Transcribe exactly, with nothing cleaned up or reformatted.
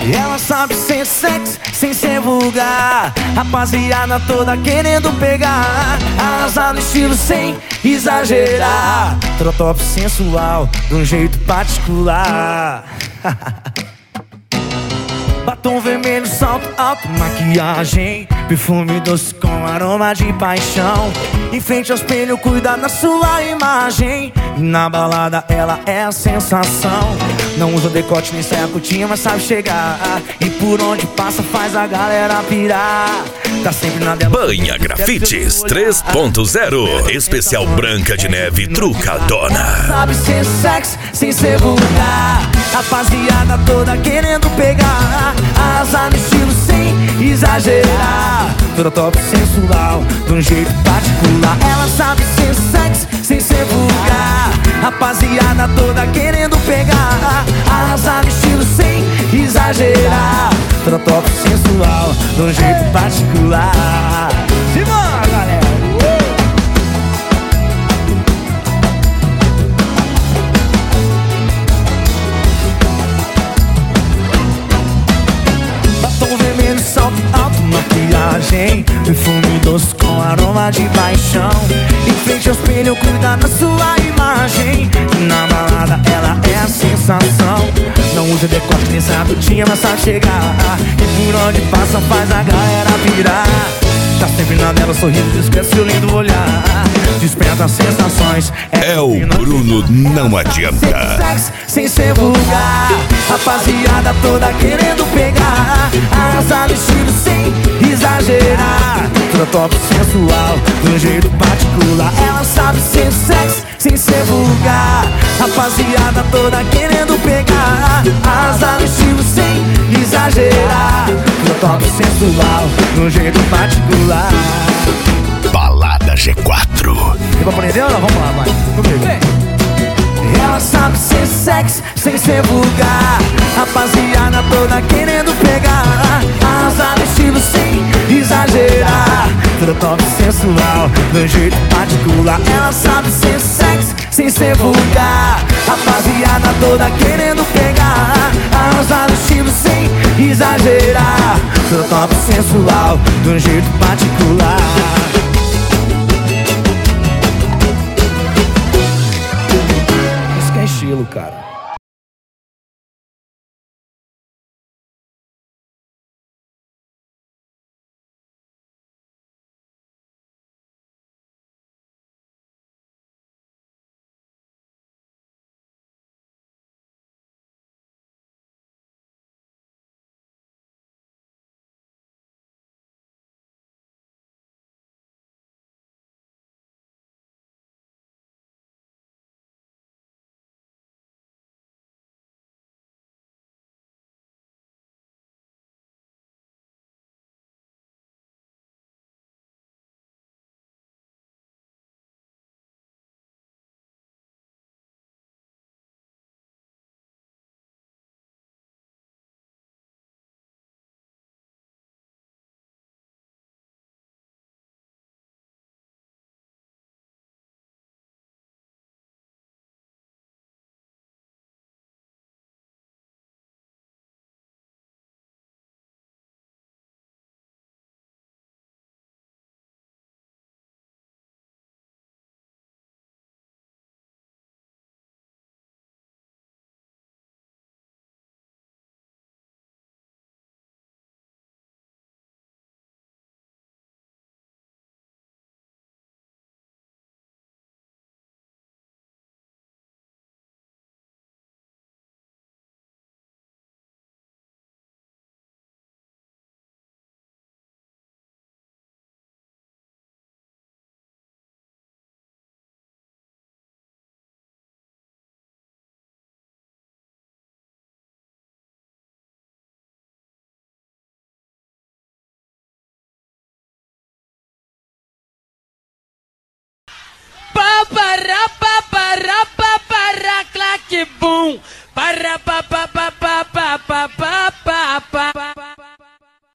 Ela sabe ser sexy, sem ser vulgar. Rapaziada toda querendo pegar. Arrasar no estilo sem exagerar. Trotop sensual, de um jeito particular. Batom vermelho, salto alto, maquiagem, perfume doce com aroma de paixão. Em frente ao espelho, cuida da sua imagem. E na balada ela é a sensação. Não usa decote nem saia curtinha, mas sabe chegar. E por onde passa faz a galera pirar. Tá sempre na dela. Banha Grafites três ponto zero. Especial Branca de Neve Trucadona. Sabe ser sexy, sem ser vulgar. Rapaziada toda querendo pegar. Arrasar no estilo sem exagerar. Toda top sensual, de um jeito particular. Ela sabe ser sexy, sem ser vulgar. Rapaziada toda querendo pegar. Arrasar no estilo sem exagerar. Toda top sensual, de um jeito particular. Simbora, galera! Salto alto, maquiagem, perfume doce com aroma de paixão. Em frente ao espelho, cuida da sua imagem. Na balada ela é a sensação. Não usa decote nem saia curtinha, mas sabe chegar. E por onde passa faz a galera virar. Tá sempre na dela, sorrindo, discreto, seu lindo olhar. Desperta sensações. É o Bruno, não adianta. Sexy, sem ser vulgar. Rapaziada toda querendo pegar. Arrasar no estilo sem exagerar. Toda top sensual, de um jeito particular. Ela sabe ser sexy, sem ser vulgar. Rapaziada toda querendo pegar. Arrasar no estilo sem exagerar. Toda top sensual, de um jeito particular. Balada G quatro. Deu pra aprender ou não? Vamos lá, vai. Comigo. Ela sabe ser sexy, sem ser vulgar. Rapaziada toda querendo pegar. Arrasar no estilo sem exagerar. Toda top sensual, de um jeito particular. Ela sabe ser sexy, sem ser vulgar. Rapaziada toda querendo pegar. Arrasar no estilo sem exagerar. Toda top sensual, de um jeito particular. Estilo, cara. Para pa para pa para claque bum para pa pa pa pa pa pa pa pa pa